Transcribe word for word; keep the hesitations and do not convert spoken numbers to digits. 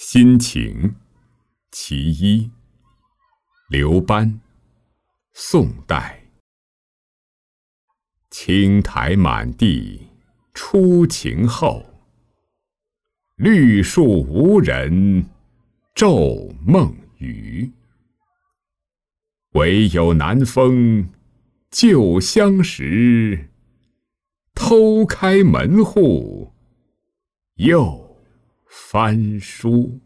心情，其一，刘班，宋代。青苔满地初晴后，绿树无人昼梦余。唯有南风旧相识，偷开门户又翻书。